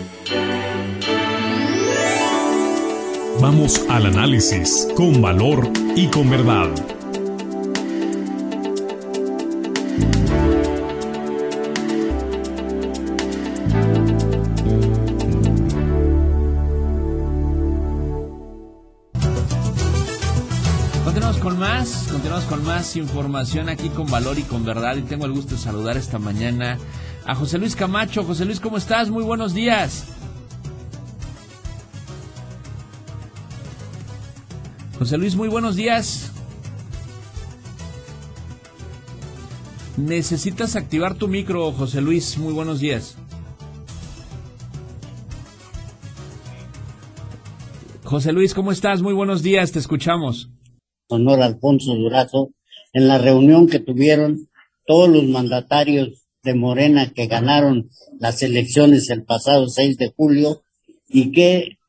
Vamos al análisis con valor y con verdad. Continuamos con más información aquí con Valor y con Verdad, y tengo el gusto de saludar esta mañana a José Luis Camacho. José Luis, ¿cómo estás? Muy buenos días. José Luis, muy buenos días. Necesitas activar tu micro, José Luis. Muy buenos días. José Luis, ¿cómo estás? Muy buenos días, te escuchamos. Sonora, Alfonso Durazo, en la reunión que tuvieron todos los mandatarios de Morena que ganaron las elecciones el pasado 6 de julio y que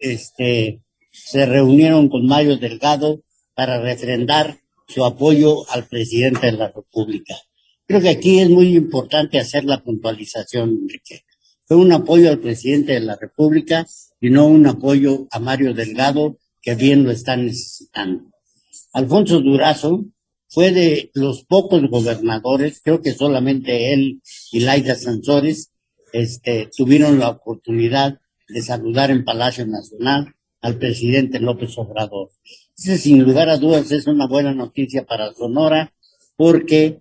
se reunieron con Mario Delgado para refrendar su apoyo al presidente de la República. Creo que aquí es muy importante hacer la puntualización, Enrique. Fue un apoyo al presidente de la República y no un apoyo a Mario Delgado, que bien lo está necesitando. Alfonso Durazo fue de los pocos gobernadores, creo que solamente él y Laida Sansores tuvieron la oportunidad de saludar en Palacio Nacional al presidente López Obrador. Sin lugar a dudas es una buena noticia para Sonora, porque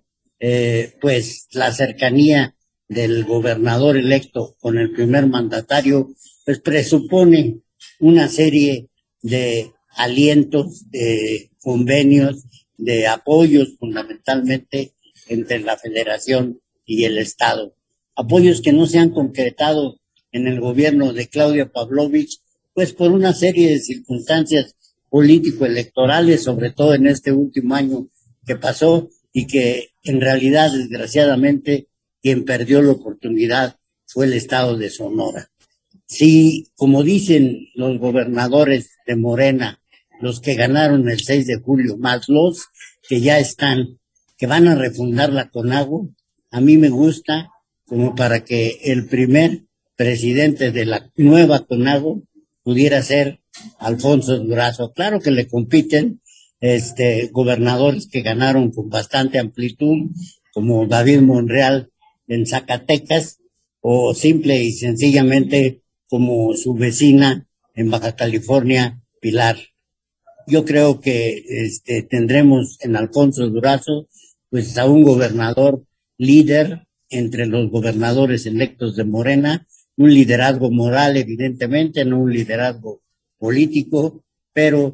pues la cercanía del gobernador electo con el primer mandatario pues presupone una serie de alientos, de convenios, de apoyos fundamentalmente entre la Federación y el Estado. Apoyos que no se han concretado en el gobierno de Claudia Pavlovich, pues por una serie de circunstancias político-electorales, sobre todo en este último año que pasó, y que en realidad, desgraciadamente, quien perdió la oportunidad fue el Estado de Sonora. Si, como dicen los gobernadores de Morena, los que ganaron el 6 de julio, más los que ya están, que van a refundar la CONAGO, a mí me gusta como para que el primer presidente de la nueva CONAGO pudiera ser Alfonso Durazo. Claro que le compiten gobernadores que ganaron con bastante amplitud, como David Monreal en Zacatecas, o simple y sencillamente como su vecina en Baja California, Pilar. Yo creo que tendremos en Alfonso Durazo pues a un gobernador líder entre los gobernadores electos de Morena, un liderazgo moral evidentemente, no un liderazgo político, pero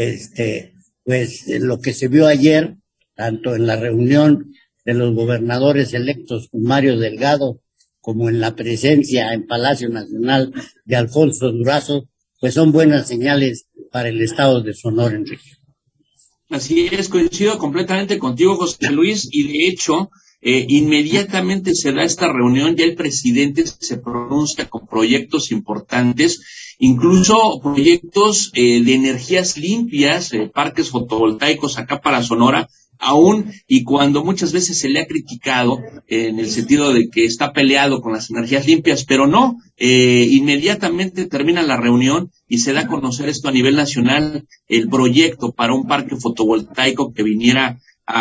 pues lo que se vio ayer, tanto en la reunión de los gobernadores electos con Mario Delgado, como en la presencia en Palacio Nacional de Alfonso Durazo, pues son buenas señales para el estado de Sonora, Enrique. Así es, coincido completamente contigo, José Luis, y de hecho, inmediatamente se da esta reunión, ya el presidente se pronuncia con proyectos importantes, incluso proyectos de energías limpias, parques fotovoltaicos acá para Sonora, aún y cuando muchas veces se le ha criticado en el sentido de que está peleado con las energías limpias, pero no, inmediatamente termina la reunión y se da a conocer esto a nivel nacional, el proyecto para un parque fotovoltaico que viniera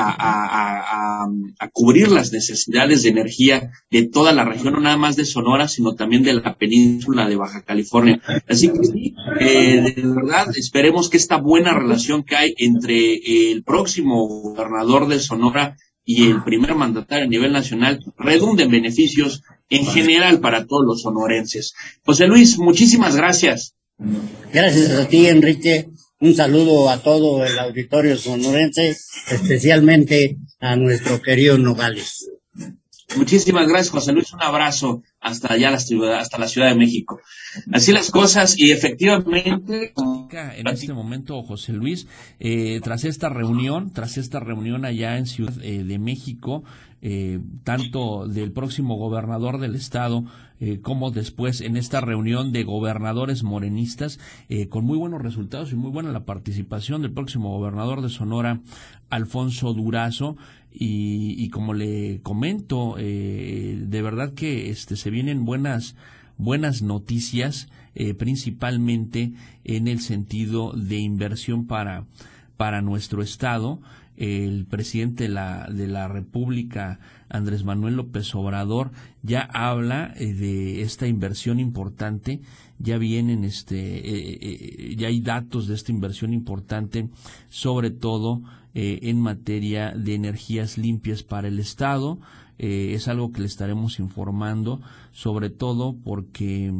a cubrir las necesidades de energía de toda la región, no nada más de Sonora, sino también de la península de Baja California. Así que sí, de verdad, esperemos que esta buena relación que hay entre el próximo gobernador de Sonora y el primer mandatario a nivel nacional redunde en beneficios en general para todos los sonorenses. José Luis, muchísimas gracias. Gracias a ti, Enrique. Un saludo a todo el auditorio sonorense, especialmente a nuestro querido Nogales. Muchísimas gracias, José Luis. Un abrazo hasta allá, hasta la Ciudad de México. Así las cosas, y efectivamente, en este momento, José Luis, tras esta reunión allá en Ciudad de México, tanto del próximo gobernador del estado como después en esta reunión de gobernadores morenistas, con muy buenos resultados y muy buena la participación del próximo gobernador de Sonora, Alfonso Durazo, y como le comento, de verdad que se vienen buenas buenas noticias, principalmente en el sentido de inversión para nuestro estado. El presidente de la República, Andrés Manuel López Obrador, ya habla de esta inversión importante. Ya vienen ya hay datos de esta inversión importante, sobre todo en materia de energías limpias para el estado. Es algo que le estaremos informando, sobre todo porque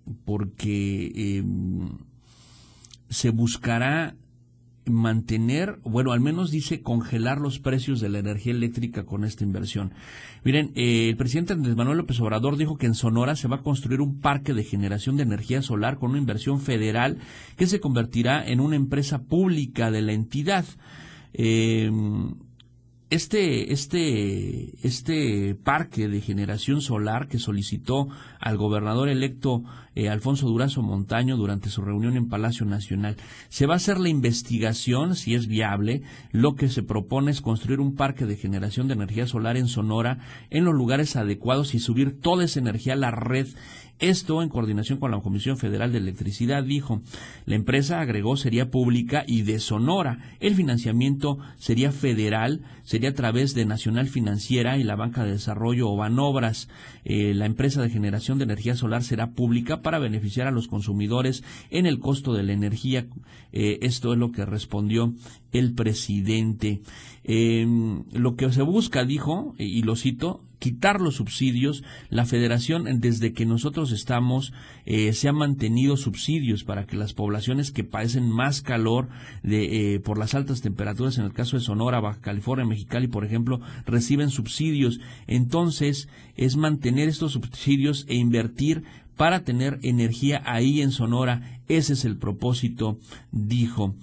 se buscará mantener, bueno, al menos dice congelar los precios de la energía eléctrica con esta inversión. Miren, el presidente Andrés Manuel López Obrador dijo que en Sonora se va a construir un parque de generación de energía solar con una inversión federal que se convertirá en una empresa pública de la entidad. Este parque de generación solar que solicitó al gobernador electo Alfonso Durazo Montaño durante su reunión en Palacio Nacional, se va a hacer la investigación si es viable. Lo que se propone es construir un parque de generación de energía solar en Sonora en los lugares adecuados y subir toda esa energía a la red. Esto en coordinación con la Comisión Federal de Electricidad, dijo. La empresa, agregó, sería pública y de Sonora. El financiamiento sería federal, sería a través de Nacional Financiera y la Banca de Desarrollo o Banobras. La empresa de generación de energía solar será pública para beneficiar a los consumidores en el costo de la energía. Esto es lo que respondió el presidente. Lo que se busca, dijo, y lo cito, quitar los subsidios. La federación, desde que nosotros estamos, se han mantenido subsidios para que las poblaciones que padecen más calor por las altas temperaturas, en el caso de Sonora, Baja California, Mexicali, por ejemplo, reciben subsidios. Entonces, es mantener estos subsidios e invertir para tener energía ahí en Sonora. Ese es el propósito, dijo.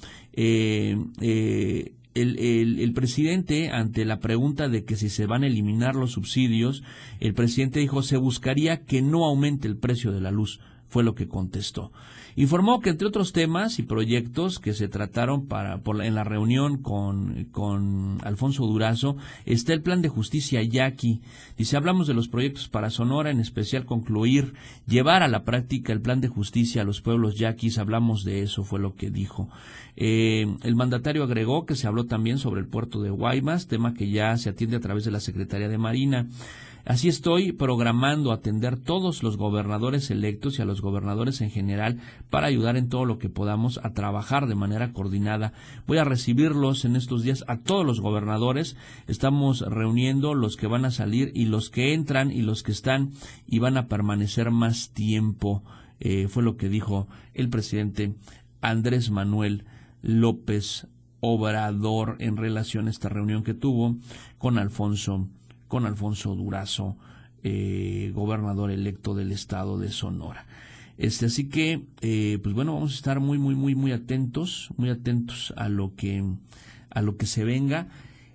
El presidente, ante la pregunta de que si se van a eliminar los subsidios, el presidente dijo: se buscaría que no aumente el precio de la luz, fue lo que contestó. Informó que entre otros temas y proyectos que se trataron en la reunión con Alfonso Durazo, está el plan de justicia yaqui. Dice: hablamos de los proyectos para Sonora, en especial llevar a la práctica el plan de justicia a los pueblos yaquis. Hablamos de eso, fue lo que dijo. El mandatario agregó que se habló también sobre el puerto de Guaymas, tema que ya se atiende a través de la Secretaría de Marina. Así estoy programando atender todos los gobernadores electos y a los gobernadores en general para ayudar en todo lo que podamos a trabajar de manera coordinada. Voy a recibirlos en estos días a todos los gobernadores. Estamos reuniendo los que van a salir y los que entran y los que están y van a permanecer más tiempo. Fue lo que dijo el presidente Andrés Manuel López Obrador en relación a esta reunión que tuvo con Alfonso Durazo, gobernador electo del estado de Sonora. Así que, pues bueno, vamos a estar muy atentos a lo que se venga.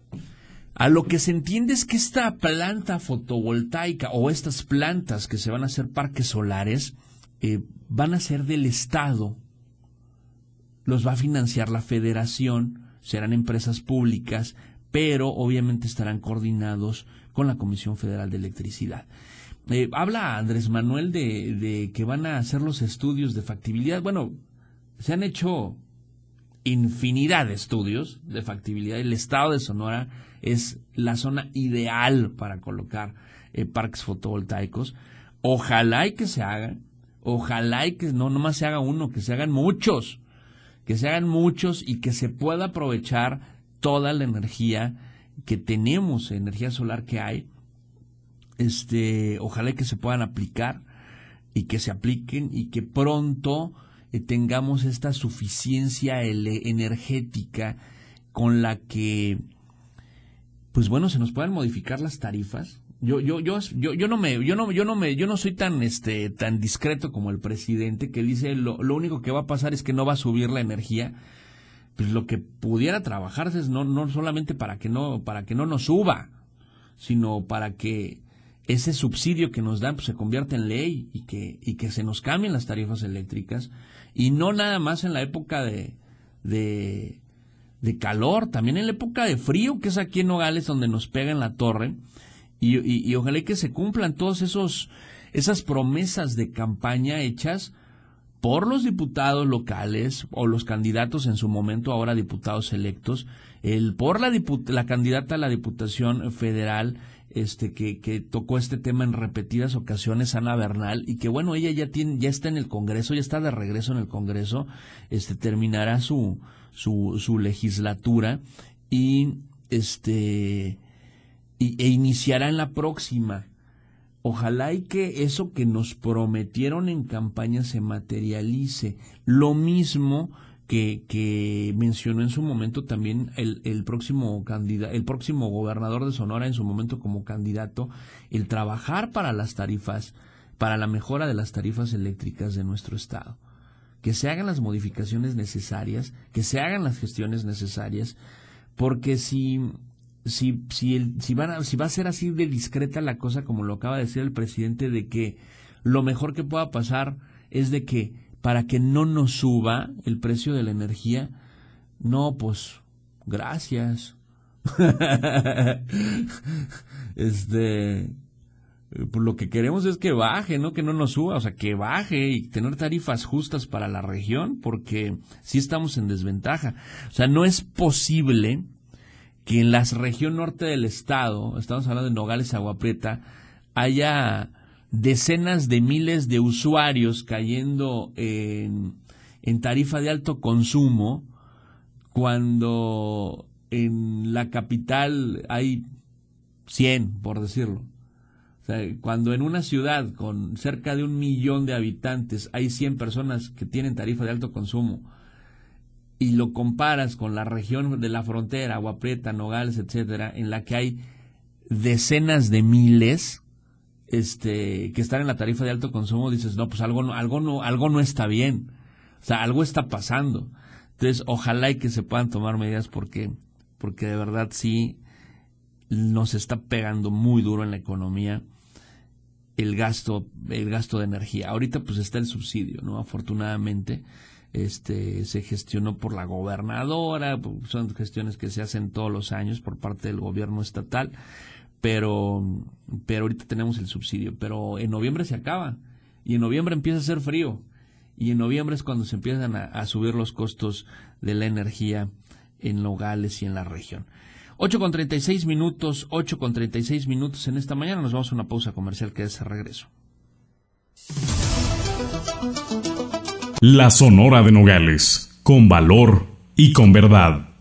A lo que se entiende es que esta planta fotovoltaica o estas plantas que se van a hacer parques solares van a ser del estado. Los va a financiar la federación, serán empresas públicas, pero obviamente estarán coordinados con la Comisión Federal de Electricidad. Habla Andrés Manuel de que van a hacer los estudios de factibilidad. Bueno, se han hecho infinidad de estudios de factibilidad. El estado de Sonora es la zona ideal para colocar parques fotovoltaicos. Ojalá y que se hagan, ojalá y que no nomás se haga uno, que se hagan muchos y que se pueda aprovechar toda la energía que tenemos, energía solar que hay. Ojalá que se puedan aplicar y que se apliquen y que pronto tengamos esta suficiencia energética con la que, pues bueno, se nos puedan modificar las tarifas. Yo no soy tan discreto como el presidente, que dice lo único que va a pasar es que no va a subir la energía. Pues lo que pudiera trabajarse es no solamente para que no nos suba, sino para que ese subsidio que nos dan pues se convierta en ley y que se nos cambien las tarifas eléctricas, y no nada más en la época de calor, también en la época de frío, que es aquí en Nogales donde nos pega en la torre. Y ojalá que se cumplan todos esos esas promesas de campaña hechas por los diputados locales o los candidatos en su momento, ahora diputados electos, por la candidata a la Diputación Federal, que tocó este tema en repetidas ocasiones, Ana Bernal, y que bueno, ella ya está en el Congreso, ya está de regreso en el Congreso, terminará su legislatura e iniciará en la próxima. Ojalá y que eso que nos prometieron en campaña se materialice. Lo mismo que mencionó en su momento también el próximo gobernador de Sonora en su momento como candidato, el trabajar para las tarifas, para la mejora de las tarifas eléctricas de nuestro estado. Que se hagan las modificaciones necesarias, que se hagan las gestiones necesarias, porque si va a ser así de discreta la cosa, como lo acaba de decir el presidente, de que lo mejor que pueda pasar es de que para que no nos suba el precio de la energía, no, pues, gracias. Pues lo que queremos es que baje, no que no nos suba, o sea, que baje y tener tarifas justas para la región, porque sí estamos en desventaja. O sea, no es posible que en la región norte del estado, estamos hablando de Nogales, Agua Prieta, haya decenas de miles de usuarios cayendo en tarifa de alto consumo, cuando en la capital hay 100, por decirlo. O sea, cuando en una ciudad con cerca de 1 millón de habitantes hay 100 personas que tienen tarifa de alto consumo, y lo comparas con la región de la frontera, Agua Prieta, Nogales, etcétera, en la que hay decenas de miles que están en la tarifa de alto consumo, dices, no, pues algo no está bien. O sea, algo está pasando. Entonces, ojalá y que se puedan tomar medidas porque de verdad sí nos está pegando muy duro en la economía el gasto de energía. Ahorita pues está el subsidio, ¿no? Afortunadamente se gestionó por la gobernadora, son gestiones que se hacen todos los años por parte del gobierno estatal, pero ahorita tenemos el subsidio, pero en noviembre se acaba, y en noviembre empieza a hacer frío, y en noviembre es cuando se empiezan a subir los costos de la energía en Nogales y en la región. 8:36 minutos en esta mañana. Nos vamos a una pausa comercial, que es a regreso. La Sonora de Nogales, con valor y con verdad.